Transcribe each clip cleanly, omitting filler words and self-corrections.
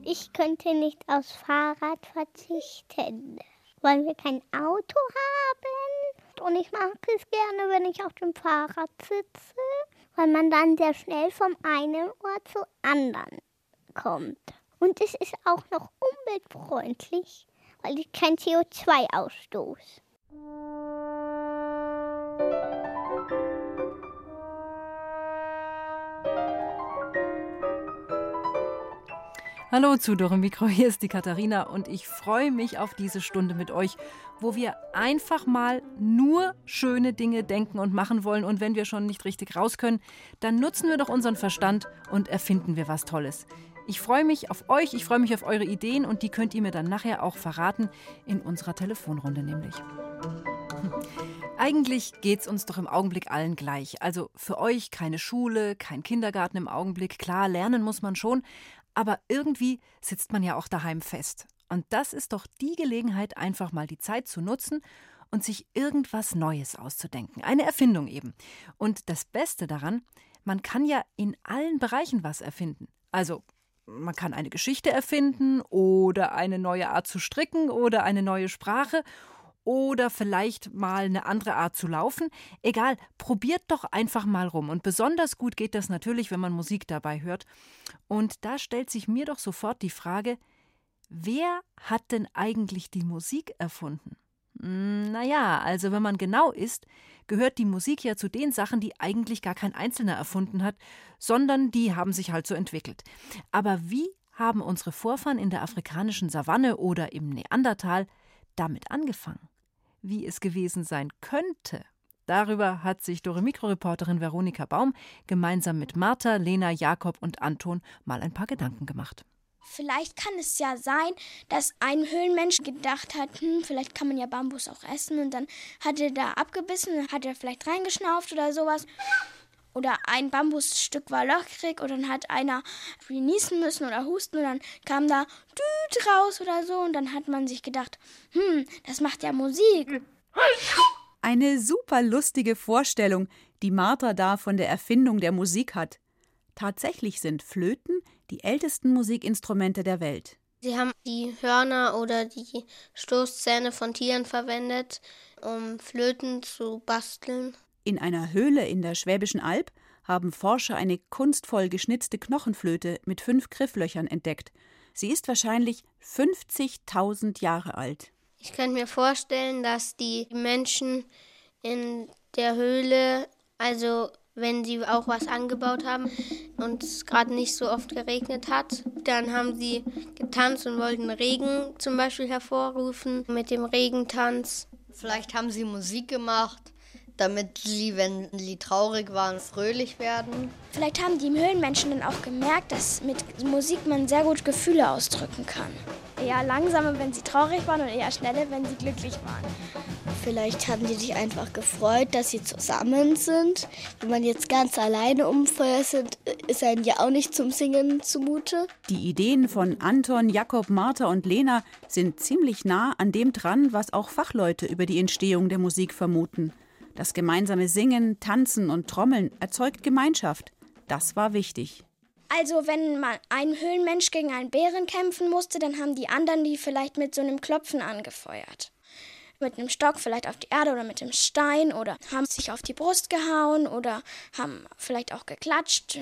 Ich könnte nicht aufs Fahrrad verzichten, weil wir kein Auto haben. Und ich mag es gerne, wenn ich auf dem Fahrrad sitze, weil man dann sehr schnell vom einen Ort zum anderen kommt. Und es ist auch noch umweltfreundlich, weil ich kein CO2 ausstoße. Hallo zu Dore Mikro, hier ist die Katharina und ich freue mich auf diese Stunde mit euch, wo wir einfach mal nur schöne Dinge denken und machen wollen. Und wenn wir schon nicht richtig raus können, dann nutzen wir doch unseren Verstand und erfinden wir was Tolles. Ich freue mich auf euch, ich freue mich auf eure Ideen und die könnt ihr mir dann nachher auch verraten, in unserer Telefonrunde nämlich. Eigentlich geht's uns doch im Augenblick allen gleich. Also für euch keine Schule, kein Kindergarten im Augenblick. Klar, lernen muss man schon, aber irgendwie sitzt man ja auch daheim fest. Und das ist doch die Gelegenheit, einfach mal die Zeit zu nutzen und sich irgendwas Neues auszudenken. Eine Erfindung eben. Und das Beste daran, man kann ja in allen Bereichen was erfinden. Also man kann eine Geschichte erfinden oder eine neue Art zu stricken oder eine neue Sprache oder vielleicht mal eine andere Art zu laufen. Egal, probiert doch einfach mal rum. Und besonders gut geht das natürlich, wenn man Musik dabei hört. Und da stellt sich mir doch sofort die Frage, wer hat denn eigentlich die Musik erfunden? Naja, also wenn man genau ist, gehört die Musik ja zu den Sachen, die eigentlich gar kein Einzelner erfunden hat, sondern die haben sich halt so entwickelt. Aber wie haben unsere Vorfahren in der afrikanischen Savanne oder im Neandertal damit angefangen? Wie es gewesen sein könnte, darüber hat sich Dore Mikro-Reporterin Veronika Baum gemeinsam mit Martha, Lena, Jakob und Anton mal ein paar Gedanken gemacht. Vielleicht kann es ja sein, dass ein Höhlenmensch gedacht hat, vielleicht kann man ja Bambus auch essen. Und dann hat er da abgebissen und hat er vielleicht reingeschnauft oder sowas. Oder ein Bambusstück war löchrig und dann hat einer niesen müssen oder husten und dann kam da Düt raus oder so. Und dann hat man sich gedacht, das macht ja Musik. Eine super lustige Vorstellung, die Martha da von der Erfindung der Musik hat. Tatsächlich sind Flöten die ältesten Musikinstrumente der Welt. Sie haben die Hörner oder die Stoßzähne von Tieren verwendet, um Flöten zu basteln. In einer Höhle in der Schwäbischen Alb haben Forscher eine kunstvoll geschnitzte Knochenflöte mit 5 Grifflöchern entdeckt. Sie ist wahrscheinlich 50.000 Jahre alt. Ich könnte mir vorstellen, dass die Menschen in der Höhle, also wenn sie auch was angebaut haben und es gerade nicht so oft geregnet hat, dann haben sie getanzt und wollten Regen zum Beispiel hervorrufen mit dem Regentanz. Vielleicht haben sie Musik gemacht, damit sie, wenn sie traurig waren, fröhlich werden. Vielleicht haben die Höhlenmenschen dann auch gemerkt, dass mit Musik man sehr gut Gefühle ausdrücken kann. Eher langsamer, wenn sie traurig waren und eher schneller, wenn sie glücklich waren. Vielleicht haben die sich einfach gefreut, dass sie zusammen sind. Wenn man jetzt ganz alleine um Feuer ist, ist einem ja auch nicht zum Singen zumute. Die Ideen von Anton, Jakob, Martha und Lena sind ziemlich nah an dem dran, was auch Fachleute über die Entstehung der Musik vermuten. Das gemeinsame Singen, Tanzen und Trommeln erzeugt Gemeinschaft. Das war wichtig. Also wenn man ein Höhlenmensch gegen einen Bären kämpfen musste, dann haben die anderen die vielleicht mit so einem Klopfen angefeuert. Mit einem Stock vielleicht auf die Erde oder mit einem Stein oder haben sich auf die Brust gehauen oder haben vielleicht auch geklatscht.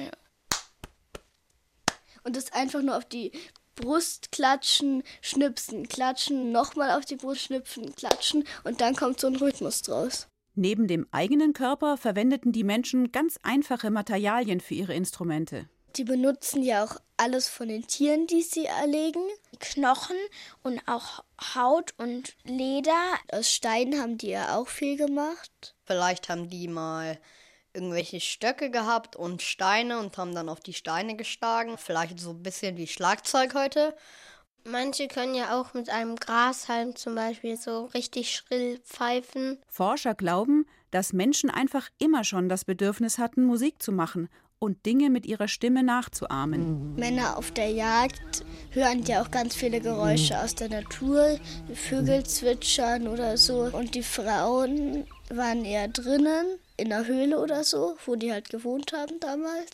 Und das einfach nur auf die Brust klatschen, schnipsen, klatschen, nochmal auf die Brust schnipsen, klatschen und dann kommt so ein Rhythmus draus. Neben dem eigenen Körper verwendeten die Menschen ganz einfache Materialien für ihre Instrumente. Die benutzen ja auch alles von den Tieren, die sie erlegen. Knochen und auch Haut und Leder. Aus Steinen haben die ja auch viel gemacht. Vielleicht haben die mal irgendwelche Stöcke gehabt und Steine und haben dann auf die Steine geschlagen. Vielleicht so ein bisschen wie Schlagzeug heute. Manche können ja auch mit einem Grashalm zum Beispiel so richtig schrill pfeifen. Forscher glauben, dass Menschen einfach immer schon das Bedürfnis hatten, Musik zu machen und Dinge mit ihrer Stimme nachzuahmen. Männer auf der Jagd hören ja auch ganz viele Geräusche aus der Natur, wie Vögel zwitschern oder so. Und die Frauen waren eher drinnen, in der Höhle oder so, wo die halt gewohnt haben damals.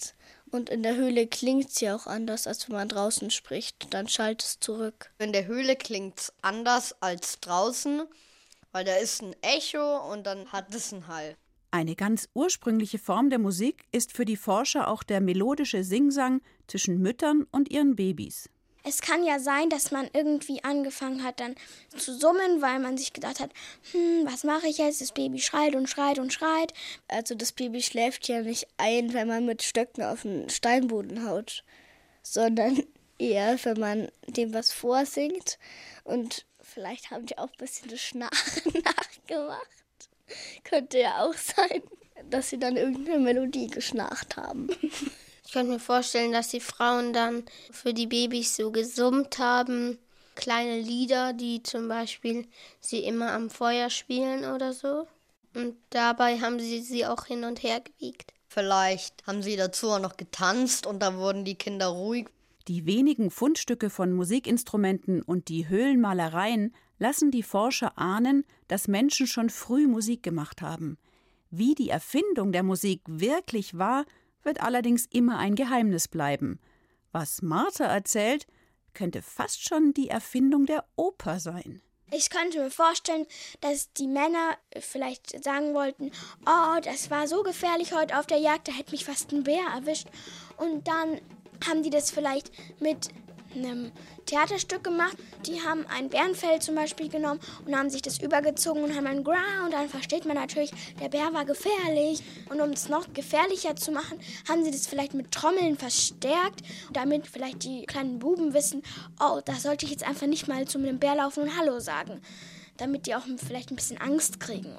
Und in der Höhle klingt es ja auch anders, als wenn man draußen spricht. Dann schallt es zurück. In der Höhle klingt es anders als draußen, weil da ist ein Echo und dann hat es einen Hall. Eine ganz ursprüngliche Form der Musik ist für die Forscher auch der melodische Singsang zwischen Müttern und ihren Babys. Es kann ja sein, dass man irgendwie angefangen hat dann zu summen, weil man sich gedacht hat, was mache ich jetzt? Das Baby schreit und schreit und schreit. Also das Baby schläft ja nicht ein, wenn man mit Stöcken auf den Steinboden haut, sondern eher, wenn man dem was vorsingt. Und vielleicht haben die auch ein bisschen das Schnarchen nachgemacht. Könnte ja auch sein, dass sie dann irgendeine Melodie geschnarcht haben. Ich könnte mir vorstellen, dass die Frauen dann für die Babys so gesummt haben. Kleine Lieder, die zum Beispiel sie immer am Feuer spielen oder so. Und dabei haben sie auch hin und her gewiegt. Vielleicht haben sie dazu auch noch getanzt und da wurden die Kinder ruhig. Die wenigen Fundstücke von Musikinstrumenten und die Höhlenmalereien lassen die Forscher ahnen, dass Menschen schon früh Musik gemacht haben. Wie die Erfindung der Musik wirklich war, wird allerdings immer ein Geheimnis bleiben. Was Martha erzählt, könnte fast schon die Erfindung der Oper sein. Ich könnte mir vorstellen, dass die Männer vielleicht sagen wollten, oh, das war so gefährlich heute auf der Jagd, da hätte mich fast ein Bär erwischt. Und dann haben die das vielleicht mit einem Theaterstück gemacht. Die haben ein Bärenfell zum Beispiel genommen und haben sich das übergezogen und haben ein Grau. Und dann versteht man natürlich, der Bär war gefährlich. Und um es noch gefährlicher zu machen, haben sie das vielleicht mit Trommeln verstärkt, damit vielleicht die kleinen Buben wissen, oh, da sollte ich jetzt einfach nicht mal zu einem Bär laufen und Hallo sagen. Damit die auch vielleicht ein bisschen Angst kriegen.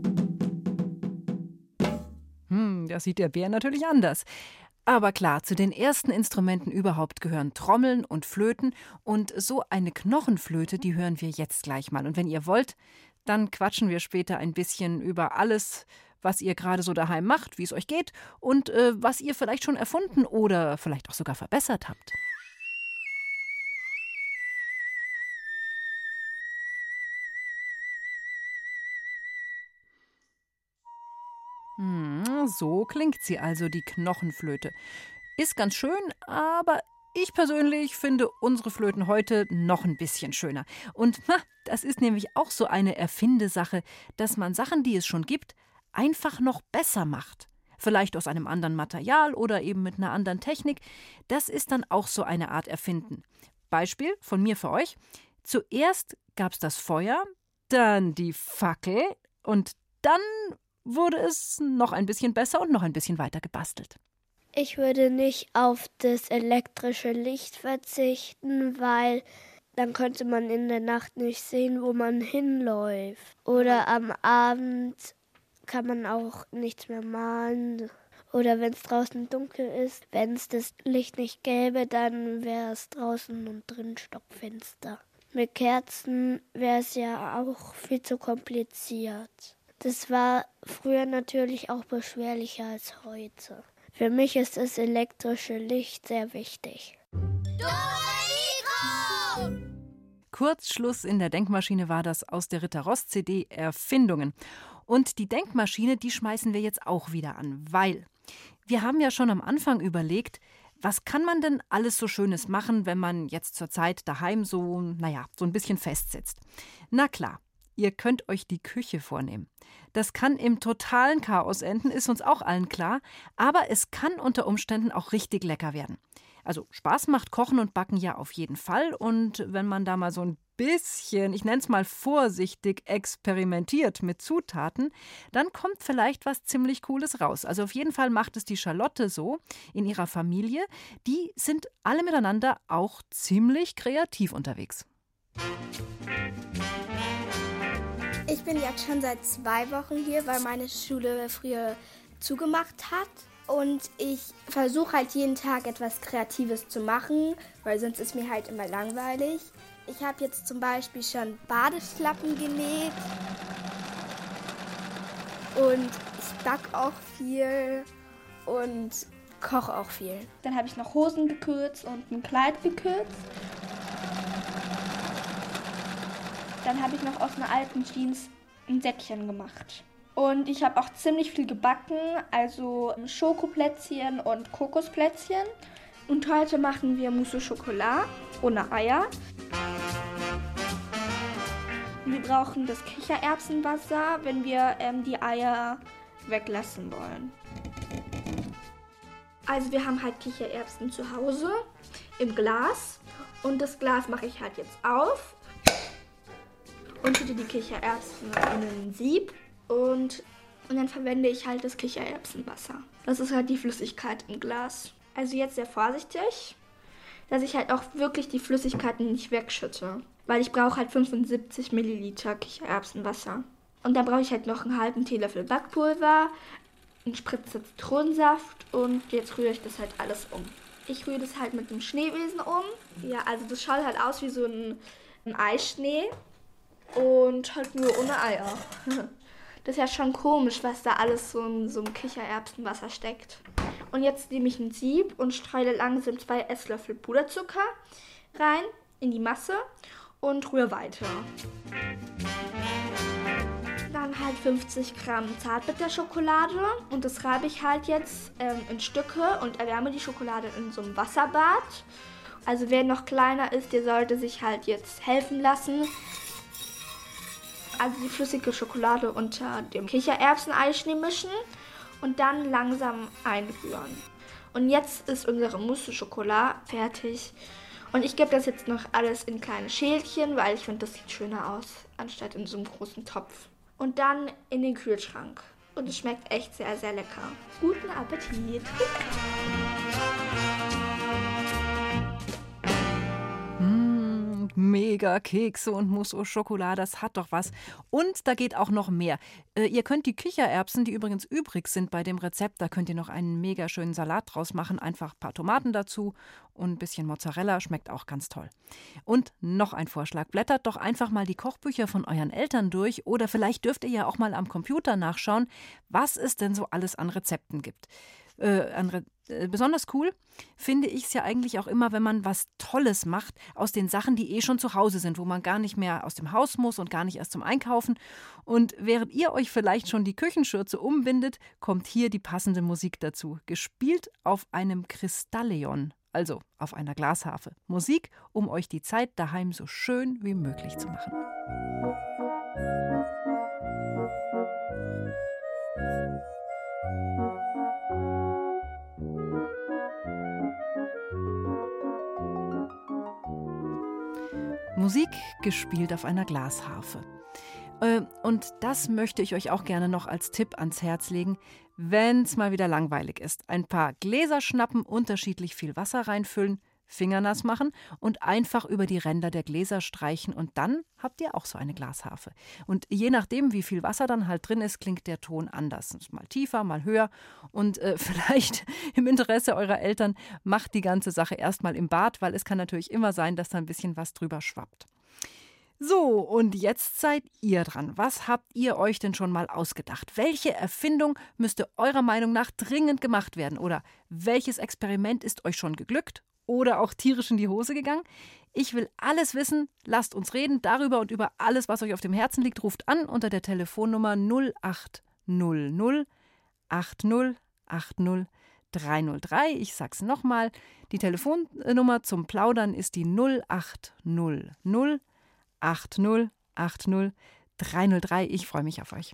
Das sieht der Bär natürlich anders. Aber klar, zu den ersten Instrumenten überhaupt gehören Trommeln und Flöten. Und so eine Knochenflöte, die hören wir jetzt gleich mal. Und wenn ihr wollt, dann quatschen wir später ein bisschen über alles, was ihr gerade so daheim macht, wie es euch geht und was ihr vielleicht schon erfunden oder vielleicht auch sogar verbessert habt. So klingt sie also, die Knochenflöte. Ist ganz schön, aber ich persönlich finde unsere Flöten heute noch ein bisschen schöner. Und das ist nämlich auch so eine Erfindesache, dass man Sachen, die es schon gibt, einfach noch besser macht. Vielleicht aus einem anderen Material oder eben mit einer anderen Technik. Das ist dann auch so eine Art Erfinden. Beispiel von mir für euch. Zuerst gab es das Feuer, dann die Fackel und dann wurde es noch ein bisschen besser und noch ein bisschen weiter gebastelt. Ich würde nicht auf das elektrische Licht verzichten, weil dann könnte man in der Nacht nicht sehen, wo man hinläuft. Oder am Abend kann man auch nichts mehr malen. Oder wenn es draußen dunkel ist, wenn es das Licht nicht gäbe, dann wäre es draußen und drin stockfinster. Mit Kerzen wäre es ja auch viel zu kompliziert. Das war früher natürlich auch beschwerlicher als heute. Für mich ist das elektrische Licht sehr wichtig. Kurzschluss in der Denkmaschine war das aus der Ritter-Ross-CD Erfindungen. Und die Denkmaschine, die schmeißen wir jetzt auch wieder an, weil wir haben ja schon am Anfang überlegt, was kann man denn alles so Schönes machen, wenn man jetzt zur Zeit daheim so ein bisschen festsitzt. Na klar. Ihr könnt euch die Küche vornehmen. Das kann im totalen Chaos enden, ist uns auch allen klar. Aber es kann unter Umständen auch richtig lecker werden. Also Spaß macht Kochen und Backen ja auf jeden Fall. Und wenn man da mal so ein bisschen, ich nenne es mal vorsichtig, experimentiert mit Zutaten, dann kommt vielleicht was ziemlich Cooles raus. Also auf jeden Fall macht es die Charlotte so in ihrer Familie. Die sind alle miteinander auch ziemlich kreativ unterwegs. Ich bin jetzt schon seit 2 Wochen hier, weil meine Schule früher zugemacht hat. Und ich versuche halt jeden Tag etwas Kreatives zu machen, weil sonst ist mir halt immer langweilig. Ich habe jetzt zum Beispiel schon Badeschlappen genäht. Und ich backe auch viel und koche auch viel. Dann habe ich noch Hosen gekürzt und ein Kleid gekürzt. Dann habe ich noch aus einer alten Jeans ein Säckchen gemacht. Und ich habe auch ziemlich viel gebacken, also Schokoplätzchen und Kokosplätzchen. Und heute machen wir Mousse au Chocolat ohne Eier. Wir brauchen das Kichererbsenwasser, wenn wir die Eier weglassen wollen. Also wir haben halt Kichererbsen zu Hause im Glas. Und das Glas mache ich halt jetzt auf und schütte die Kichererbsen in ein Sieb. Und dann verwende ich halt das Kichererbsenwasser. Das ist halt die Flüssigkeit im Glas. Also jetzt sehr vorsichtig, dass ich halt auch wirklich die Flüssigkeiten nicht wegschütte. Weil ich brauche halt 75 Milliliter Kichererbsenwasser. Und dann brauche ich halt noch einen halben Teelöffel Backpulver, einen Spritzer Zitronensaft und jetzt rühre ich das halt alles um. Ich rühre das halt mit dem Schneebesen um. Ja, also das schaut halt aus wie so ein Eischnee und halt nur ohne Eier. Das ist ja schon komisch, was da alles so im Kichererbsenwasser steckt. Und jetzt nehme ich ein Sieb und streue langsam 2 Esslöffel Puderzucker rein in die Masse und rühre weiter. Dann halt 50 Gramm Zartbitterschokolade und das reibe ich halt jetzt in Stücke und erwärme die Schokolade in so einem Wasserbad. Also wer noch kleiner ist, der sollte sich halt jetzt helfen lassen. Also die flüssige Schokolade unter dem Kichererbsen-Eischnee mischen und dann langsam einrühren. Und jetzt ist unsere Mousse au Chocolat fertig. Und ich gebe das jetzt noch alles in kleine Schälchen, weil ich finde, das sieht schöner aus, anstatt in so einem großen Topf. Und dann in den Kühlschrank. Und es schmeckt echt sehr, sehr lecker. Guten Appetit! Mega Kekse und Mousse au Chocolat, das hat doch was. Und da geht auch noch mehr. Ihr könnt die Kichererbsen, die übrigens übrig sind bei dem Rezept, da könnt ihr noch einen mega schönen Salat draus machen. Einfach ein paar Tomaten dazu und ein bisschen Mozzarella, schmeckt auch ganz toll. Und noch ein Vorschlag, blättert doch einfach mal die Kochbücher von euren Eltern durch oder vielleicht dürft ihr ja auch mal am Computer nachschauen, was es denn so alles an Rezepten gibt. Besonders cool finde ich es ja eigentlich auch immer, wenn man was Tolles macht aus den Sachen, die schon zu Hause sind, wo man gar nicht mehr aus dem Haus muss und gar nicht erst zum Einkaufen. Und während ihr euch vielleicht schon die Küchenschürze umbindet, kommt hier die passende Musik dazu. Gespielt auf einem Kristalleon, also auf einer Glasharfe. Musik, um euch die Zeit daheim so schön wie möglich zu machen. Musik gespielt auf einer Glasharfe. Und das möchte ich euch auch gerne noch als Tipp ans Herz legen, wenn es mal wieder langweilig ist. Ein paar Gläser schnappen, unterschiedlich viel Wasser reinfüllen, fingernass machen und einfach über die Ränder der Gläser streichen und dann habt ihr auch so eine Glasharfe. Und je nachdem, wie viel Wasser dann halt drin ist, klingt der Ton anders. Mal tiefer, mal höher und vielleicht im Interesse eurer Eltern macht die ganze Sache erstmal im Bad, weil es kann natürlich immer sein, dass da ein bisschen was drüber schwappt. So, und jetzt seid ihr dran. Was habt ihr euch denn schon mal ausgedacht? Welche Erfindung müsste eurer Meinung nach dringend gemacht werden? Oder welches Experiment ist euch schon geglückt? Oder auch tierisch in die Hose gegangen? Ich will alles wissen. Lasst uns reden darüber und über alles, was euch auf dem Herzen liegt. Ruft an unter der Telefonnummer 0800 80 80 303. Ich sag's nochmal. Die Telefonnummer zum Plaudern ist die 0800 80 80 303. Ich freue mich auf euch.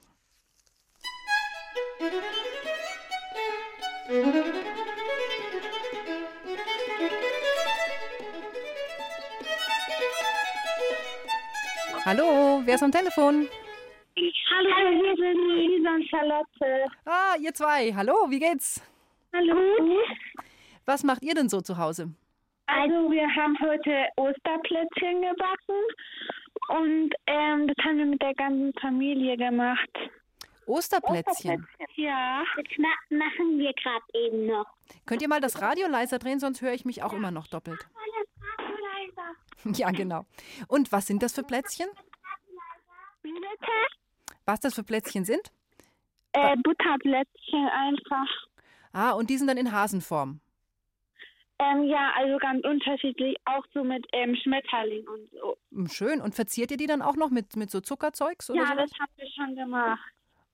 Hallo, wer ist am Telefon? Hallo, hier sind Lisa und Charlotte. Ah, ihr zwei. Hallo, wie geht's? Hallo. Was macht ihr denn so zu Hause? Also wir haben heute Osterplätzchen gebacken und das haben wir mit der ganzen Familie gemacht. Osterplätzchen? Ja. Das machen wir gerade eben noch. Könnt ihr mal das Radio leiser drehen, sonst höre ich mich auch immer noch doppelt. Ja, genau. Und was sind das für Plätzchen? Was das für Plätzchen sind? Butterplätzchen einfach. Ah, und die sind dann in Hasenform? Ja, also ganz unterschiedlich, auch so mit Schmetterling und so. Schön. Und verziert ihr die dann auch noch mit so Zuckerzeugs? Oder ja, sowas? das haben wir schon gemacht.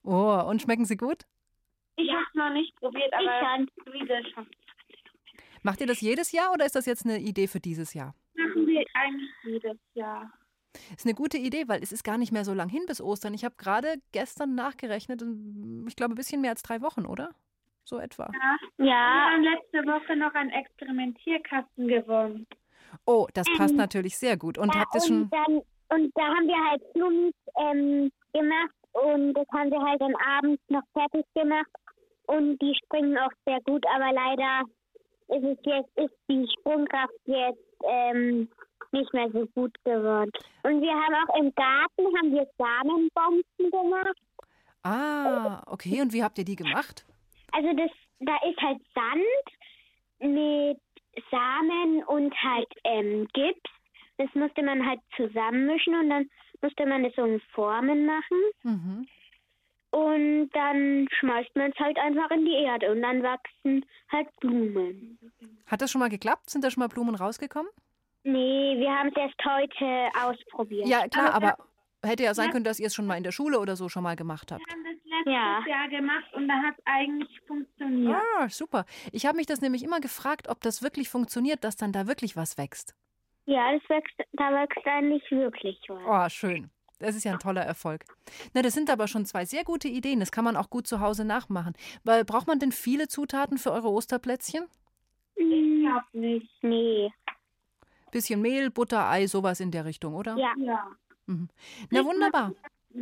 Oh, und schmecken sie gut? Ich habe es noch nicht probiert, aber wieder schon. Macht ihr das jedes Jahr oder ist das jetzt eine Idee für dieses Jahr? Machen wir eigentlich jedes Jahr. Ist eine gute Idee, weil es ist gar nicht mehr so lang hin bis Ostern. Ich habe gerade gestern nachgerechnet und ich glaube ein bisschen mehr als 3 Wochen, oder? So etwa. Ja. Wir haben letzte Woche noch einen Experimentierkasten gewonnen. Oh, das passt natürlich sehr gut. Und habt ihr schon... Und da haben wir halt Blumen gemacht und das haben wir halt dann abends noch fertig gemacht. Und die springen auch sehr gut, aber leider ist die Sprungkraft jetzt nicht mehr so gut geworden. Und wir haben auch im Garten Samenbomben gemacht. Ah, okay. Und wie habt ihr die gemacht? Also da ist halt Sand mit Samen und halt Gips. Das musste man halt zusammenmischen und dann musste man das so in Formen machen. Mhm. Und dann schmeißt man es halt einfach in die Erde und dann wachsen halt Blumen. Hat das schon mal geklappt? Sind da schon mal Blumen rausgekommen? Nee, wir haben es erst heute ausprobiert. Ja, klar, aber hätte ja sein können, dass ihr es schon mal in der Schule oder so schon mal gemacht habt. Wir haben das letztes Jahr gemacht und da hat es eigentlich funktioniert. Ah, super. Ich habe mich das nämlich immer gefragt, ob das wirklich funktioniert, dass dann da wirklich was wächst. Ja, da wächst eigentlich wirklich was. Oh, schön. Das ist ja ein toller Erfolg. Na, das sind aber schon 2 sehr gute Ideen. Das kann man auch gut zu Hause nachmachen. Weil, braucht man denn viele Zutaten für eure Osterplätzchen? Ich glaube nicht. Nee. Bisschen Mehl, Butter, Ei, sowas in der Richtung, oder? Ja. Mhm. Na, wunderbar.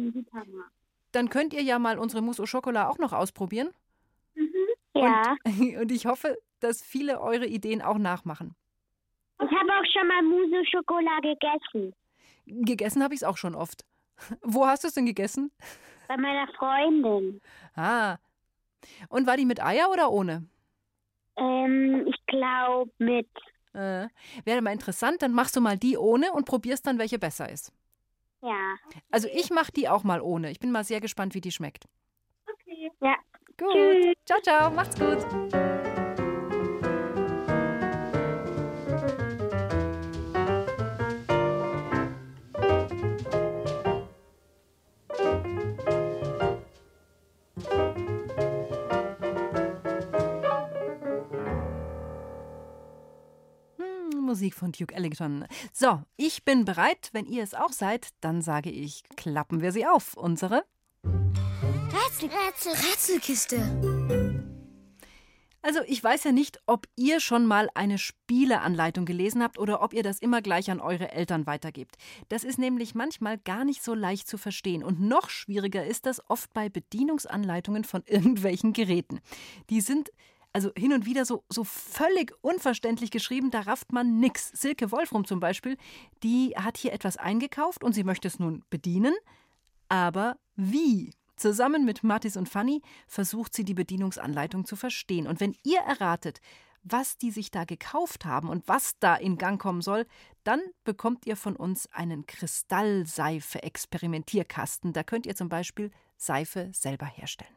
Dann könnt ihr ja mal unsere Mousse au Chocolat auch noch ausprobieren. Ja. Und ich hoffe, dass viele eure Ideen auch nachmachen. Ich habe auch schon mal Mousse au Chocolat gegessen. Gegessen habe ich es auch schon oft. Wo hast du es denn gegessen? Bei meiner Freundin. Ah. Und war die mit Eier oder ohne? Ich glaube mit. Wäre mal interessant, dann machst du mal die ohne und probierst dann, welche besser ist. Ja. Also ich mache die auch mal ohne. Ich bin mal sehr gespannt, wie die schmeckt. Okay. Ja. Gut. Tschüss. Ciao, ciao. Macht's gut. Musik von Duke Ellington. So, ich bin bereit. Wenn ihr es auch seid, dann sage ich, klappen wir sie auf. Unsere Rätselkiste. Also ich weiß ja nicht, ob ihr schon mal eine Spieleanleitung gelesen habt oder ob ihr das immer gleich an eure Eltern weitergebt. Das ist nämlich manchmal gar nicht so leicht zu verstehen. Und noch schwieriger ist das oft bei Bedienungsanleitungen von irgendwelchen Geräten. Die sind also hin und wieder so völlig unverständlich geschrieben, da rafft man nix. Silke Wolfrum zum Beispiel, die hat hier etwas eingekauft und sie möchte es nun bedienen. Aber wie? Zusammen mit Mathis und Fanny versucht sie, die Bedienungsanleitung zu verstehen. Und wenn ihr erratet, was die sich da gekauft haben und was da in Gang kommen soll, dann bekommt ihr von uns einen Kristallseife-Experimentierkasten. Da könnt ihr zum Beispiel Seife selber herstellen.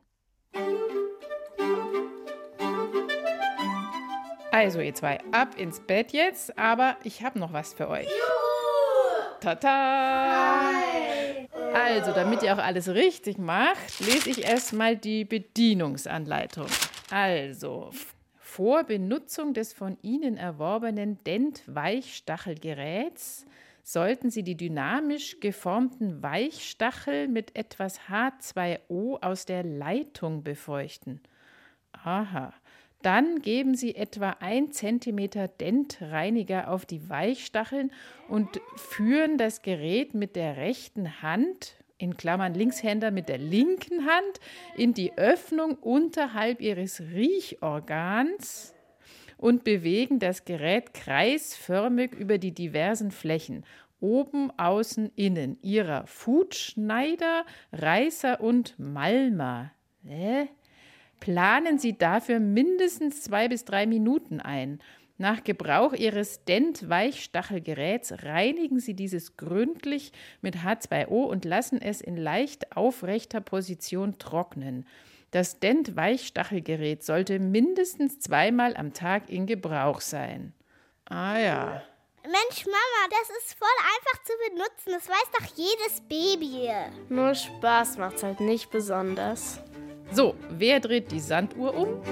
Also ihr 2, ab ins Bett jetzt, aber ich habe noch was für euch. Juhu! Tata! Hi! Also, damit ihr auch alles richtig macht, lese ich erstmal die Bedienungsanleitung. Also, vor Benutzung des von Ihnen erworbenen Dent-Weichstachelgeräts sollten Sie die dynamisch geformten Weichstachel mit etwas H2O aus der Leitung befeuchten. Aha. Dann geben Sie etwa 1 cm Dentreiniger auf die Weichstacheln und führen das Gerät mit der rechten Hand, in Klammern Linkshänder mit der linken Hand, in die Öffnung unterhalb Ihres Riechorgans und bewegen das Gerät kreisförmig über die diversen Flächen, oben, außen, innen, Ihrer Foodschneider, Reißer und Malmer. Planen Sie dafür mindestens 2 bis 3 Minuten ein. Nach Gebrauch Ihres Dent-Weichstachelgeräts reinigen Sie dieses gründlich mit H2O und lassen es in leicht aufrechter Position trocknen. Das Dent-Weichstachelgerät sollte mindestens 2-mal am Tag in Gebrauch sein. Ah ja, Mensch, Mama, das ist voll einfach zu benutzen. Das weiß doch jedes Baby. Nur Spaß macht's halt nicht besonders. So, wer dreht die Sanduhr um?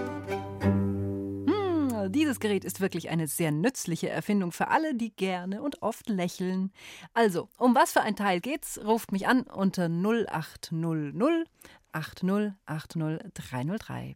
Dieses Gerät ist wirklich eine sehr nützliche Erfindung für alle, die gerne und oft lächeln. Also, um was für ein Teil geht's? Ruft mich an unter 0800 80 80 303.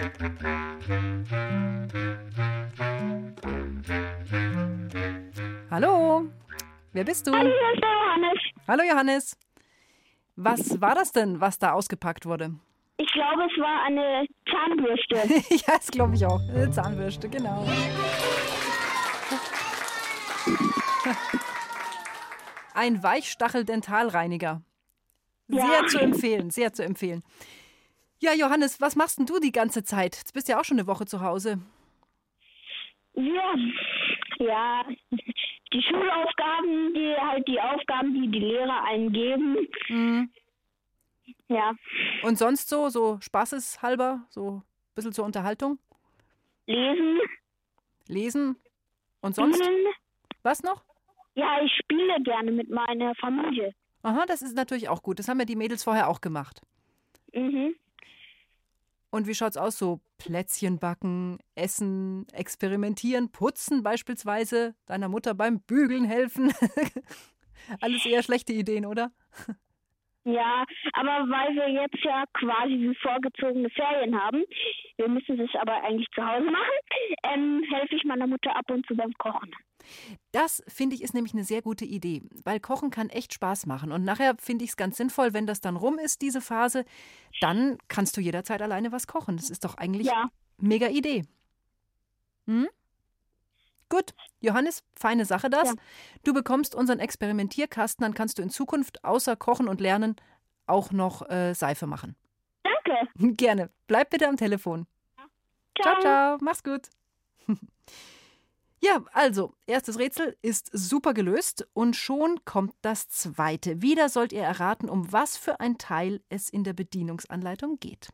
Hallo, wer bist du? Hallo, hier ist der Johannes. Hallo Johannes. Was war das denn, was da ausgepackt wurde? Ich glaube, es war eine Zahnbürste. Ja, das glaube ich auch. Eine Zahnbürste, genau. Ein Weichstachel-Dentalreiniger. Sehr zu empfehlen, sehr zu empfehlen. Ja, Johannes, was machst denn du die ganze Zeit? Jetzt bist du ja auch schon eine Woche zu Hause. Ja, die Schulaufgaben, die Aufgaben, die Lehrer eingeben. Mhm. Ja. Und sonst so spaßeshalber, so ein bisschen zur Unterhaltung? Lesen? Und sonst? Was noch? Ja, ich spiele gerne mit meiner Familie. Aha, das ist natürlich auch gut. Das haben ja die Mädels vorher auch gemacht. Mhm. Und wie schaut's aus? So Plätzchen backen, essen, experimentieren, putzen beispielsweise, deiner Mutter beim Bügeln helfen. Alles eher schlechte Ideen, oder? Ja, aber weil wir jetzt ja quasi die vorgezogene Ferien haben, wir müssen es aber eigentlich zu Hause machen, helfe ich meiner Mutter ab und zu beim Kochen. Das, finde ich, ist nämlich eine sehr gute Idee, weil Kochen kann echt Spaß machen. Und nachher finde ich es ganz sinnvoll, wenn das dann rum ist, diese Phase, dann kannst du jederzeit alleine was kochen. Das ist doch eigentlich mega Idee. Hm? Gut, Johannes, feine Sache das. Ja. Du bekommst unseren Experimentierkasten, dann kannst du in Zukunft außer Kochen und Lernen auch noch Seife machen. Danke. Gerne. Bleib bitte am Telefon. Ciao, ciao. Mach's gut. Ja, also, erstes Rätsel ist super gelöst und schon kommt das zweite. Wieder sollt ihr erraten, um was für ein Teil es in der Bedienungsanleitung geht.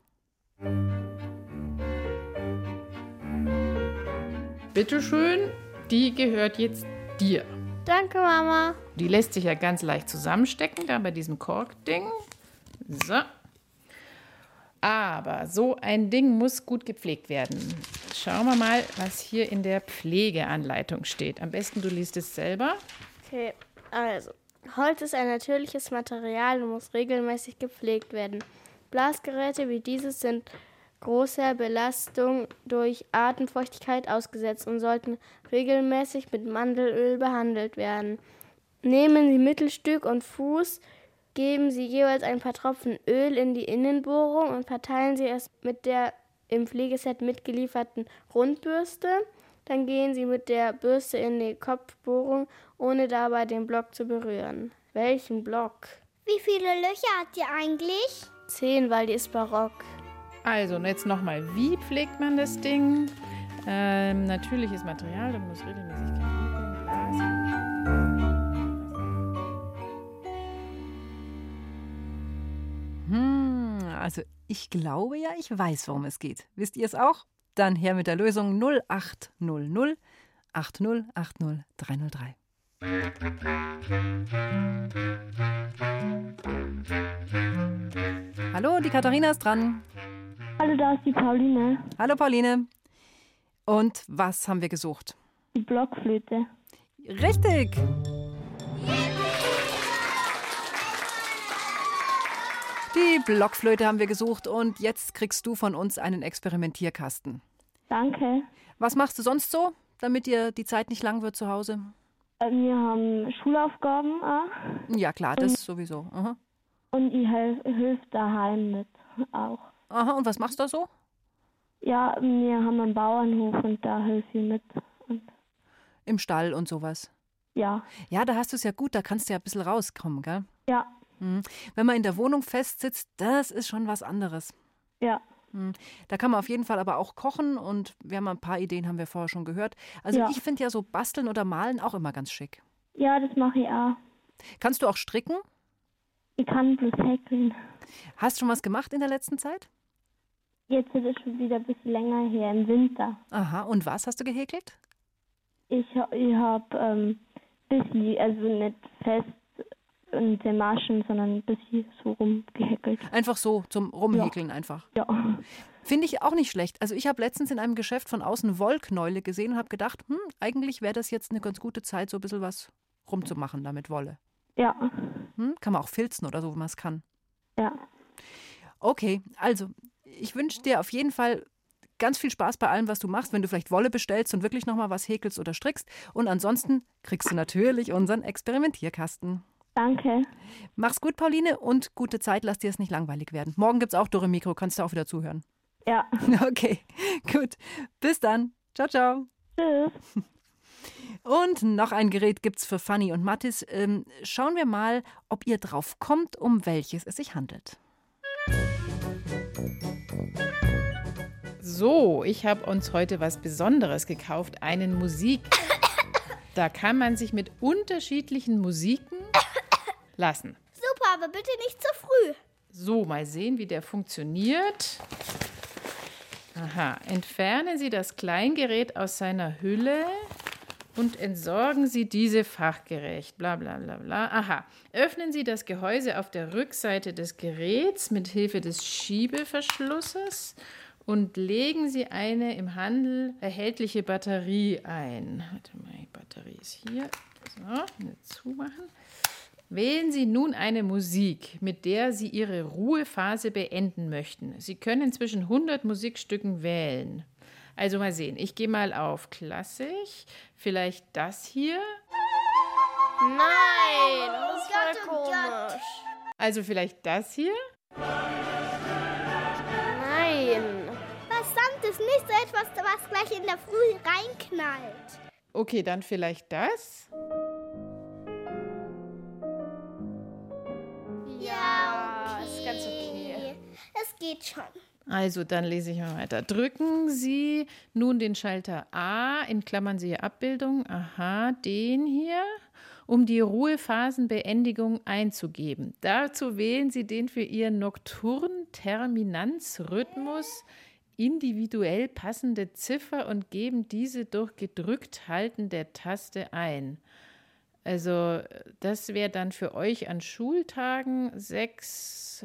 Bitteschön, die gehört jetzt dir. Danke, Mama. Die lässt sich ja ganz leicht zusammenstecken, da bei diesem Korkding. So. Aber so ein Ding muss gut gepflegt werden. Schauen wir mal, was hier in der Pflegeanleitung steht. Am besten, du liest es selber. Okay, also. Holz ist ein natürliches Material und muss regelmäßig gepflegt werden. Blasgeräte wie dieses sind großer Belastung durch Atemfeuchtigkeit ausgesetzt und sollten regelmäßig mit Mandelöl behandelt werden. Nehmen Sie Mittelstück und Fuß, geben Sie jeweils ein paar Tropfen Öl in die Innenbohrung und verteilen Sie es mit der im Pflegeset mitgelieferten Rundbürste. Dann gehen Sie mit der Bürste in die Kopfbohrung, ohne dabei den Block zu berühren. Welchen Block? Wie viele Löcher hat die eigentlich? 10, weil die ist barock. Also, und jetzt nochmal, wie pflegt man das Ding? Natürliches Material, dann muss regelmäßig gepflegt werden. Also ich glaube ja, ich weiß, worum es geht. Wisst ihr es auch? Dann her mit der Lösung 0800 80 80 303. Hallo, die Katharina ist dran. Hallo, da ist die Pauline. Hallo Pauline. Und was haben wir gesucht? Die Blockflöte. Richtig. Die Blockflöte haben wir gesucht und jetzt kriegst du von uns einen Experimentierkasten. Danke. Was machst du sonst so, damit dir die Zeit nicht lang wird zu Hause? Wir haben Schulaufgaben auch. Ja klar, das sowieso. Aha. Und ich helfe daheim mit auch. Aha, und was machst du da so? Ja, wir haben einen Bauernhof und da helfe ich mit. Und im Stall und sowas? Ja. Ja, da hast du es ja gut, da kannst du ja ein bisschen rauskommen, gell? Ja. Wenn man in der Wohnung festsitzt, das ist schon was anderes. Ja. Da kann man auf jeden Fall aber auch kochen und wir haben ein paar Ideen, haben wir vorher schon gehört. Also ich finde ja so basteln oder malen auch immer ganz schick. Ja, das mache ich auch. Kannst du auch stricken? Ich kann bloß häkeln. Hast du schon was gemacht in der letzten Zeit? Jetzt ist es schon wieder ein bisschen länger her, im Winter. Aha, und was hast du gehäkelt? Ich habe bisschen, also nicht fest und zermaschen, sondern ein bisschen so rumgehäkelt. Einfach so zum Rumhäkeln einfach. Ja. Finde ich auch nicht schlecht. Also ich habe letztens in einem Geschäft von außen Wollknäule gesehen und habe gedacht, eigentlich wäre das jetzt eine ganz gute Zeit, so ein bisschen was rumzumachen da mit Wolle. Ja. Kann man auch filzen oder so, wenn man es kann. Ja. Okay, also ich wünsche dir auf jeden Fall ganz viel Spaß bei allem, was du machst, wenn du vielleicht Wolle bestellst und wirklich nochmal was häkelst oder strickst. Und ansonsten kriegst du natürlich unseren Experimentierkasten. Danke. Mach's gut, Pauline, und gute Zeit, lass dir es nicht langweilig werden. Morgen gibt's auch Dore Mikro, kannst du auch wieder zuhören. Ja. Okay, gut. Bis dann. Ciao, ciao. Tschüss. Und noch ein Gerät gibt's für Fanny und Mathis. Schauen wir mal, ob ihr drauf kommt, um welches es sich handelt. So, ich habe uns heute was Besonderes gekauft, einen Musik. Da kann man sich mit unterschiedlichen Musiken lassen. Super, aber bitte nicht zu früh. So, mal sehen, wie der funktioniert. Aha, entfernen Sie das Kleingerät aus seiner Hülle und entsorgen Sie diese fachgerecht. Bla bla bla bla. Aha, öffnen Sie das Gehäuse auf der Rückseite des Geräts mit Hilfe des Schiebeverschlusses und legen Sie eine im Handel erhältliche Batterie ein. Warte mal, die Batterie ist hier. So, jetzt zumachen. Wählen Sie nun eine Musik, mit der Sie Ihre Ruhephase beenden möchten. Sie können zwischen 100 Musikstücken wählen. Also mal sehen, ich gehe mal auf klassisch. Vielleicht das hier. Nein, das ist voll komisch. Also vielleicht das hier. Nein. Versand ist nicht so etwas, was gleich in der Früh reinknallt. Okay, dann vielleicht das. Ja, ist ganz okay. Es geht schon. Also, dann lese ich mal weiter. Drücken Sie nun den Schalter A, in Klammern siehe Abbildung, aha, den hier, um die Ruhephasenbeendigung einzugeben. Dazu wählen Sie den für Ihren Nocturn-Terminanz-Rhythmus individuell passende Ziffer und geben diese durch gedrückt Halten der Taste ein. Also das wäre dann für euch an Schultagen 6,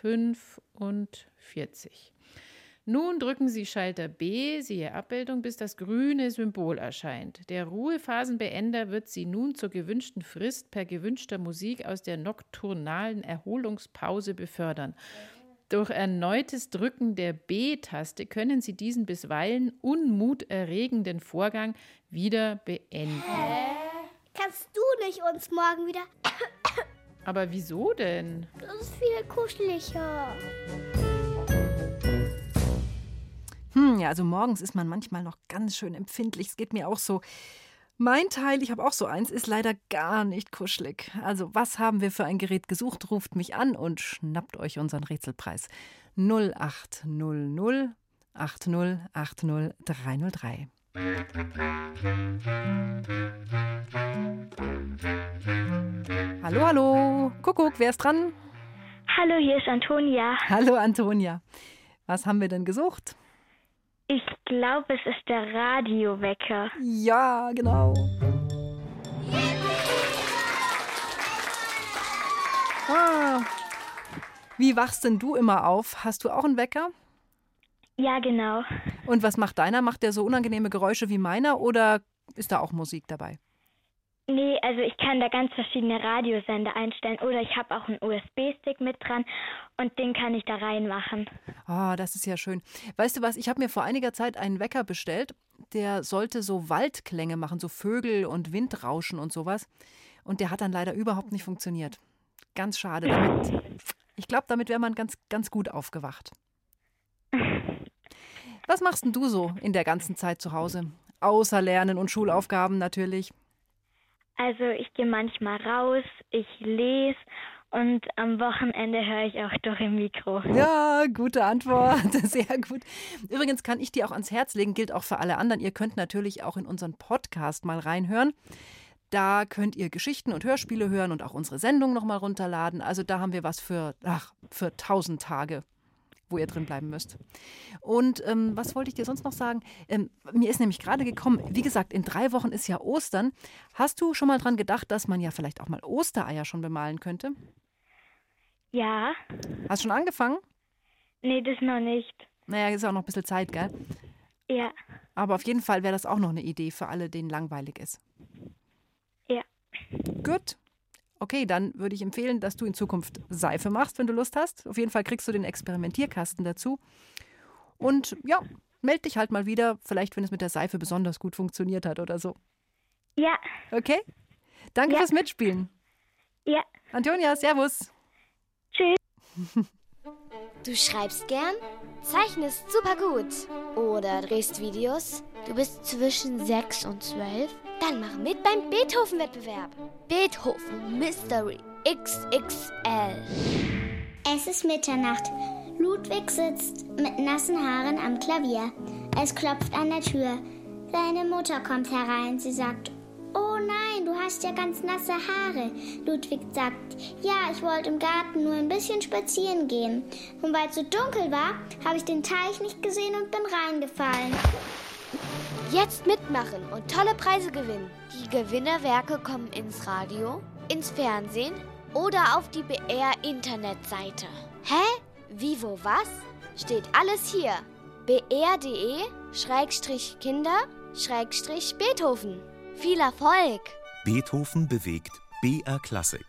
45. Nun drücken Sie Schalter B, siehe Abbildung, bis das grüne Symbol erscheint. Der Ruhephasenbeender wird Sie nun zur gewünschten Frist per gewünschter Musik aus der nokturnalen Erholungspause befördern. Durch erneutes Drücken der B-Taste können Sie diesen bisweilen unmuterregenden Vorgang wieder beenden. Kannst du nicht uns morgen wieder... Aber wieso denn? Das ist viel kuscheliger. Ja, also morgens ist man manchmal noch ganz schön empfindlich. Es geht mir auch so. Mein Teil, ich habe auch so eins, ist leider gar nicht kuschelig. Also was haben wir für ein Gerät gesucht? Ruft mich an und schnappt euch unseren Rätselpreis. 0800 80 80 303. Hallo, hallo. Kuckuck, wer ist dran? Hallo, hier ist Antonia. Hallo, Antonia. Was haben wir denn gesucht? Ich glaube, es ist der Radiowecker. Ja, genau. Wie wachst denn du immer auf? Hast du auch einen Wecker? Ja, genau. Und was macht deiner? Macht der so unangenehme Geräusche wie meiner oder ist da auch Musik dabei? Nee, also ich kann da ganz verschiedene Radiosender einstellen oder ich habe auch einen USB-Stick mit dran und den kann ich da reinmachen. Oh, das ist ja schön. Weißt du was, ich habe mir vor einiger Zeit einen Wecker bestellt, der sollte so Waldklänge machen, so Vögel und Windrauschen und sowas. Und der hat dann leider überhaupt nicht funktioniert. Ganz schade. Ich glaube, damit wäre man ganz, ganz gut aufgewacht. Was machst denn du so in der ganzen Zeit zu Hause? Außer Lernen und Schulaufgaben natürlich. Also ich gehe manchmal raus, ich lese und am Wochenende höre ich auch Dore Mikro. Ja, gute Antwort, sehr gut. Übrigens kann ich dir auch ans Herz legen, gilt auch für alle anderen. Ihr könnt natürlich auch in unseren Podcast mal reinhören. Da könnt ihr Geschichten und Hörspiele hören und auch unsere Sendung nochmal runterladen. Also da haben wir was für 1000 Tage. wo ihr drin bleiben müsst. Und was wollte ich dir sonst noch sagen? Mir ist nämlich gerade gekommen, wie gesagt, in 3 Wochen ist ja Ostern. Hast du schon mal dran gedacht, dass man ja vielleicht auch mal Ostereier schon bemalen könnte? Ja. Hast du schon angefangen? Nee, das noch nicht. Naja, ist auch noch ein bisschen Zeit, gell? Ja. Aber auf jeden Fall wäre das auch noch eine Idee für alle, denen langweilig ist. Ja. Gut. Okay, dann würde ich empfehlen, dass du in Zukunft Seife machst, wenn du Lust hast. Auf jeden Fall kriegst du den Experimentierkasten dazu. Und ja, meld dich halt mal wieder, vielleicht wenn es mit der Seife besonders gut funktioniert hat oder so. Ja. Okay? Danke fürs Mitspielen. Ja. Antonia, servus. Tschüss. Du schreibst gern, zeichnest super gut oder drehst Videos. Du bist zwischen 6 und 12. Dann mach mit beim Beethoven-Wettbewerb. Beethoven Mystery XXL. Es ist Mitternacht. Ludwig sitzt mit nassen Haaren am Klavier. Es klopft an der Tür. Seine Mutter kommt herein. Sie sagt, oh nein, du hast ja ganz nasse Haare. Ludwig sagt, ja, ich wollte im Garten nur ein bisschen spazieren gehen. Und weil es so dunkel war, habe ich den Teich nicht gesehen und bin reingefallen. Jetzt mitmachen und tolle Preise gewinnen. Die Gewinnerwerke kommen ins Radio, ins Fernsehen oder auf die BR-Internetseite. Hä? Wie, wo, was? Steht alles hier. br.de/Kinder/Beethoven. Viel Erfolg! Beethoven bewegt BR Klassik.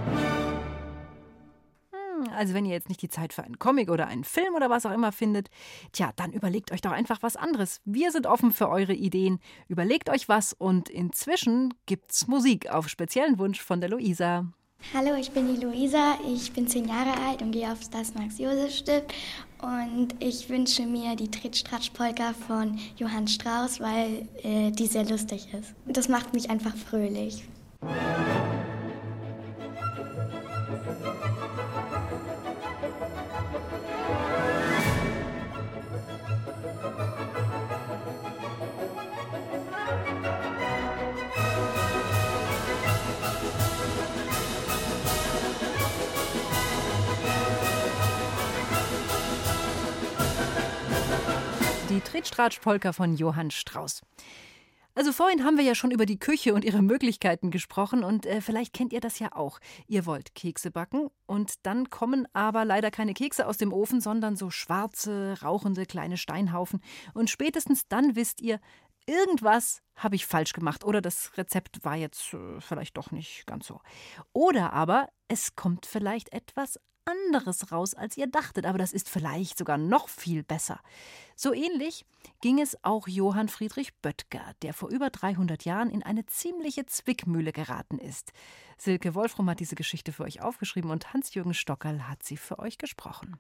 Also wenn ihr jetzt nicht die Zeit für einen Comic oder einen Film oder was auch immer findet, tja, dann überlegt euch doch einfach was anderes. Wir sind offen für eure Ideen. Überlegt euch was und inzwischen gibt's Musik auf speziellen Wunsch von der Luisa. Hallo, ich bin die Luisa, ich bin 10 Jahre alt und gehe aufs Das-Max-Josef-Stift und ich wünsche mir die Tritsch-Tratsch-Polka von Johann Strauss, weil die sehr lustig ist. Das macht mich einfach fröhlich. Die Tritsch-Tratsch-Polka von Johann Strauss. Also vorhin haben wir ja schon über die Küche und ihre Möglichkeiten gesprochen und vielleicht kennt ihr das ja auch. Ihr wollt Kekse backen und dann kommen aber leider keine Kekse aus dem Ofen, sondern so schwarze, rauchende kleine Steinhaufen. Und spätestens dann wisst ihr, irgendwas habe ich falsch gemacht oder das Rezept war jetzt vielleicht doch nicht ganz so. Oder aber es kommt vielleicht etwas anderes raus, als ihr dachtet, aber das ist vielleicht sogar noch viel besser. So ähnlich ging es auch Johann Friedrich Böttger, der vor über 300 Jahren in eine ziemliche Zwickmühle geraten ist. Silke Wolfrum hat diese Geschichte für euch aufgeschrieben und Hans-Jürgen Stockerl hat sie für euch gesprochen.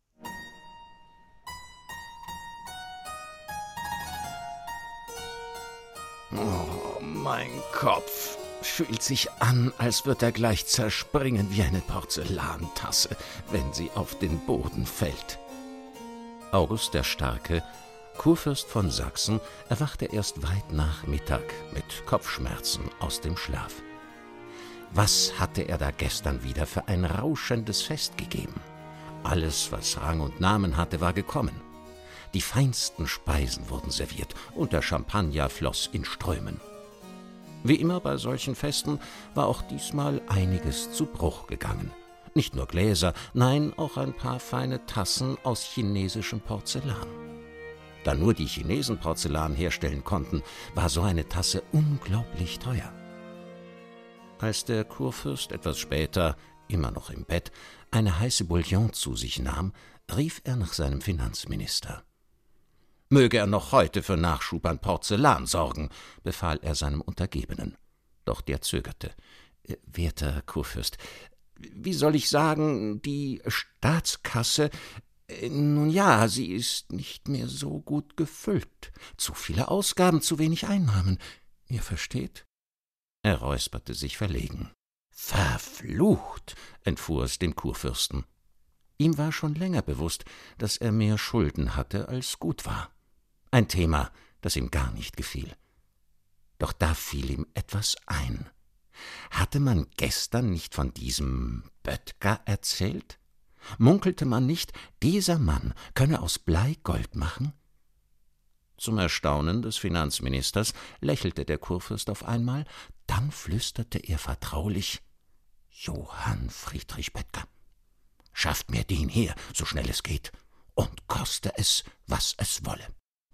Oh, mein Kopf fühlt sich an, als würde er gleich zerspringen wie eine Porzellantasse, wenn sie auf den Boden fällt. August der Starke, Kurfürst von Sachsen, erwachte erst weit nach Mittag mit Kopfschmerzen aus dem Schlaf. Was hatte er da gestern wieder für ein rauschendes Fest gegeben? Alles, was Rang und Namen hatte, war gekommen. Die feinsten Speisen wurden serviert und der Champagner floss in Strömen. Wie immer bei solchen Festen war auch diesmal einiges zu Bruch gegangen. Nicht nur Gläser, nein, auch ein paar feine Tassen aus chinesischem Porzellan. Da nur die Chinesen Porzellan herstellen konnten, war so eine Tasse unglaublich teuer. Als der Kurfürst etwas später, immer noch im Bett, eine heiße Bouillon zu sich nahm, rief er nach seinem Finanzminister. Möge er noch heute für Nachschub an Porzellan sorgen, befahl er seinem Untergebenen. Doch der zögerte. Werter Kurfürst, wie soll ich sagen, die Staatskasse, nun ja, sie ist nicht mehr so gut gefüllt. Zu viele Ausgaben, zu wenig Einnahmen. Ihr versteht? Er räusperte sich verlegen. Verflucht, entfuhr es dem Kurfürsten. Ihm war schon länger bewusst, dass er mehr Schulden hatte, als gut war. Ein Thema, das ihm gar nicht gefiel. Doch da fiel ihm etwas ein. Hatte man gestern nicht von diesem Böttger erzählt? Munkelte man nicht, dieser Mann könne aus Blei Gold machen? Zum Erstaunen des Finanzministers lächelte der Kurfürst auf einmal, dann flüsterte er vertraulich: »Johann Friedrich Böttger, schafft mir den her, so schnell es geht, und koste es, was es wolle.«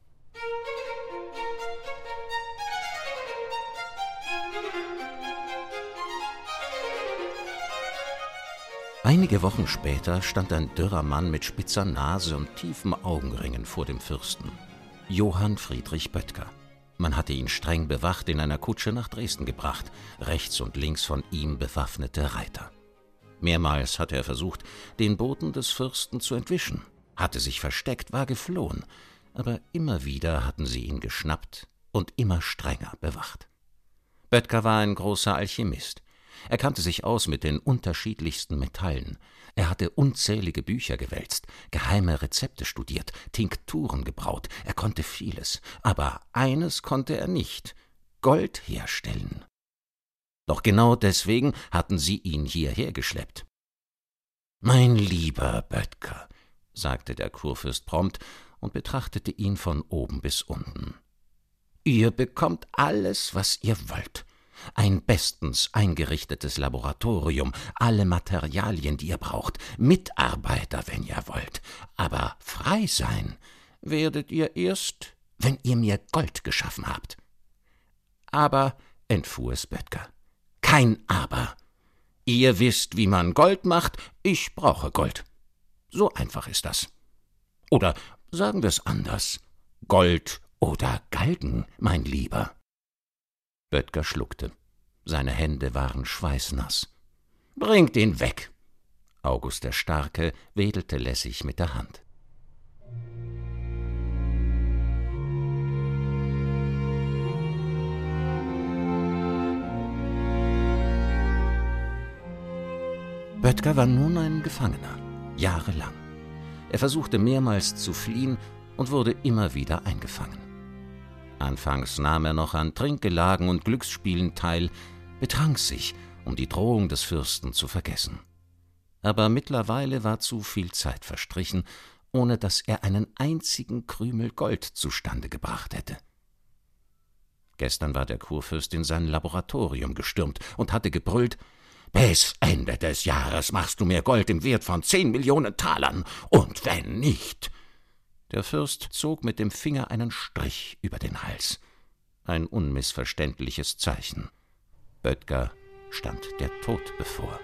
Einige Wochen später stand ein dürrer Mann mit spitzer Nase und tiefen Augenringen vor dem Fürsten. Johann Friedrich Böttger. Man hatte ihn streng bewacht in einer Kutsche nach Dresden gebracht, rechts und links von ihm bewaffnete Reiter. Mehrmals hatte er versucht, den Boten des Fürsten zu entwischen, hatte sich versteckt, war geflohen, aber immer wieder hatten sie ihn geschnappt und immer strenger bewacht. Böttger war ein großer Alchemist. Er kannte sich aus mit den unterschiedlichsten Metallen. Er hatte unzählige Bücher gewälzt, geheime Rezepte studiert, Tinkturen gebraut. Er konnte vieles, aber eines konnte er nicht: Gold herstellen. Doch genau deswegen hatten sie ihn hierher geschleppt. »Mein lieber Böttger«, sagte der Kurfürst prompt und betrachtete ihn von oben bis unten, »ihr bekommt alles, was ihr wollt. Ein bestens eingerichtetes Laboratorium, alle Materialien, die ihr braucht, Mitarbeiter, wenn ihr wollt. Aber frei sein werdet ihr erst, wenn ihr mir Gold geschaffen habt.« »Aber«, entfuhr es Böttger, »kein Aber. Ihr wisst, wie man Gold macht, ich brauche Gold. So einfach ist das. Oder sagen wir es anders: Gold oder Galgen, mein Lieber.« Böttger schluckte. Seine Hände waren schweißnass. »Bringt ihn weg!« August der Starke wedelte lässig mit der Hand. Böttger war nun ein Gefangener, jahrelang. Er versuchte mehrmals zu fliehen und wurde immer wieder eingefangen. Anfangs nahm er noch an Trinkgelagen und Glücksspielen teil, betrank sich, um die Drohung des Fürsten zu vergessen. Aber mittlerweile war zu viel Zeit verstrichen, ohne dass er einen einzigen Krümel Gold zustande gebracht hätte. Gestern war der Kurfürst in sein Laboratorium gestürmt und hatte gebrüllt: »Bis Ende des Jahres machst du mir Gold im Wert von 10 Millionen Talern, und wenn nicht...« Der Fürst zog mit dem Finger einen Strich über den Hals. Ein unmissverständliches Zeichen. Böttger stand der Tod bevor.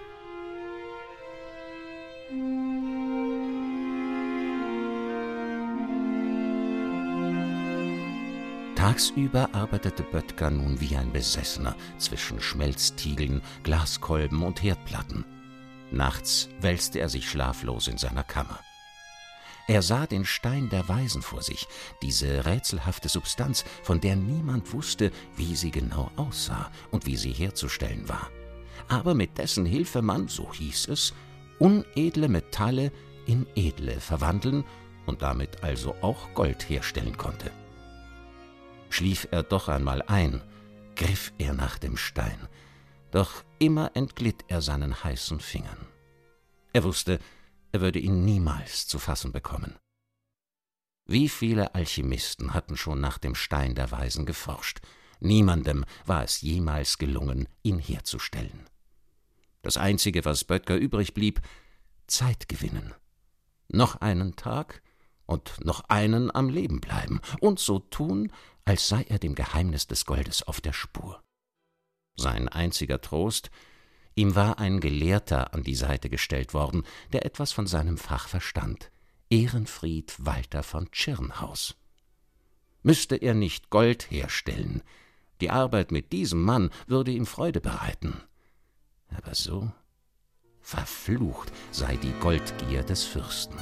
Tagsüber arbeitete Böttger nun wie ein Besessener zwischen Schmelztiegeln, Glaskolben und Herdplatten. Nachts wälzte er sich schlaflos in seiner Kammer. Er sah den Stein der Weisen vor sich, diese rätselhafte Substanz, von der niemand wusste, wie sie genau aussah und wie sie herzustellen war, aber mit dessen Hilfe man, so hieß es, unedle Metalle in edle verwandeln und damit also auch Gold herstellen konnte. Schlief er doch einmal ein, griff er nach dem Stein, doch immer entglitt er seinen heißen Fingern. Er wusste, er würde ihn niemals zu fassen bekommen. Wie viele Alchemisten hatten schon nach dem Stein der Weisen geforscht. Niemandem war es jemals gelungen, ihn herzustellen. Das Einzige, was Böttger übrig blieb: Zeit gewinnen. Noch einen Tag und noch einen am Leben bleiben und so tun, als sei er dem Geheimnis des Goldes auf der Spur. Sein einziger Trost: ihm war ein Gelehrter an die Seite gestellt worden, der etwas von seinem Fach verstand: Ehrenfried Walter von Tschirnhaus. Müsste er nicht Gold herstellen, die Arbeit mit diesem Mann würde ihm Freude bereiten. Aber so, verflucht sei die Goldgier des Fürsten.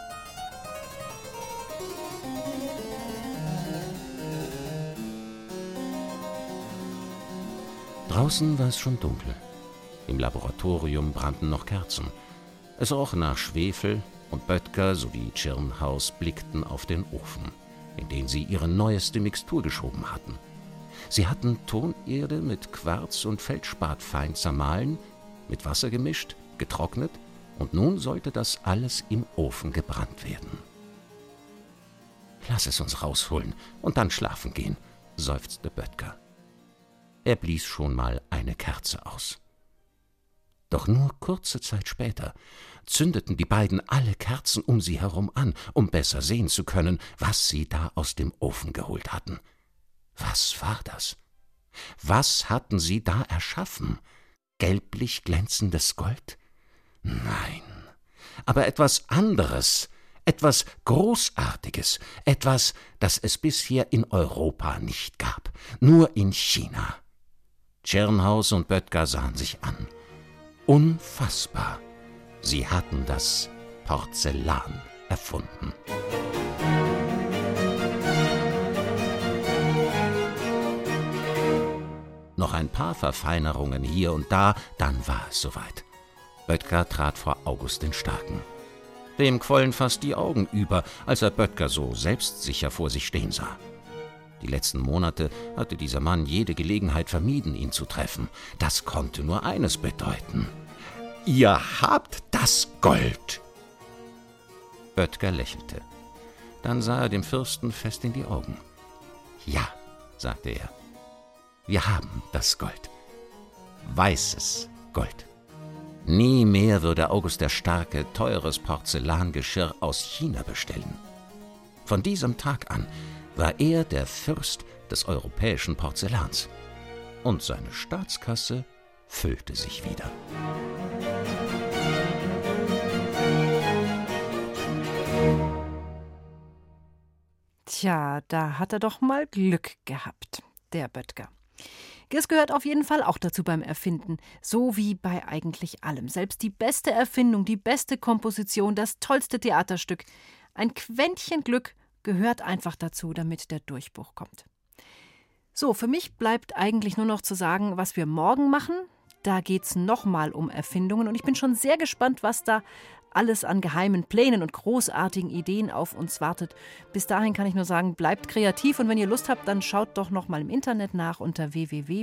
Draußen war es schon dunkel. Im Laboratorium brannten noch Kerzen. Es roch nach Schwefel und Böttger sowie Tschirnhaus blickten auf den Ofen, in den sie ihre neueste Mixtur geschoben hatten. Sie hatten Tonerde mit Quarz und Feldspat fein zermahlen, mit Wasser gemischt, getrocknet Und nun sollte das alles im Ofen gebrannt werden. »Lass es uns rausholen und dann schlafen gehen«, seufzte Böttger. Er blies schon mal eine Kerze aus. Doch nur kurze Zeit später zündeten die beiden alle Kerzen um sie herum an, um besser sehen zu können, was sie da aus dem Ofen geholt hatten. Was war das? Was hatten sie da erschaffen? Gelblich glänzendes Gold? Nein, aber etwas anderes, etwas Großartiges, etwas, das es bisher in Europa nicht gab, nur in China. Tschirnhaus und Böttger sahen sich an. Unfassbar, sie hatten das Porzellan erfunden. Noch ein paar Verfeinerungen hier und da, dann war es soweit. Böttger trat vor August den Starken. Dem quollen fast die Augen über, als er Böttger so selbstsicher vor sich stehen sah. Die letzten Monate hatte dieser Mann jede Gelegenheit vermieden, ihn zu treffen. Das konnte nur eines bedeuten: »Ihr habt das Gold!« Böttger lächelte. Dann sah er dem Fürsten fest in die Augen. »Ja«, sagte er, »wir haben das Gold. Weißes Gold.« Nie mehr würde August der Starke teures Porzellangeschirr aus China bestellen. Von diesem Tag an war er der Fürst des europäischen Porzellans. Und seine Staatskasse füllte sich wieder. Tja, da hat er doch mal Glück gehabt, der Böttger. Das gehört auf jeden Fall auch dazu beim Erfinden, so wie bei eigentlich allem. Selbst die beste Erfindung, die beste Komposition, das tollste Theaterstück. Ein Quäntchen Glück gehört einfach dazu, damit der Durchbruch kommt. So, für mich bleibt eigentlich nur noch zu sagen, was wir morgen machen. Da geht's nochmal um Erfindungen und ich bin schon sehr gespannt, was da alles an geheimen Plänen und großartigen Ideen auf uns wartet. Bis dahin kann ich nur sagen, bleibt kreativ und wenn ihr Lust habt, dann schaut doch noch mal im Internet nach unter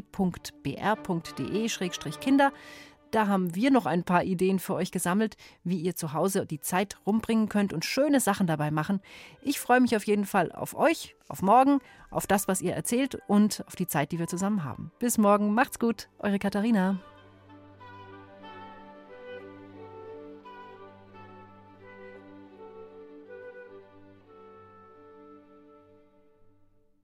www.br.de/Kinder. Da haben wir noch ein paar Ideen für euch gesammelt, wie ihr zu Hause die Zeit rumbringen könnt und schöne Sachen dabei machen. Ich freue mich auf jeden Fall auf euch, auf morgen, auf das, was ihr erzählt und auf die Zeit, die wir zusammen haben. Bis morgen, macht's gut, eure Katharina.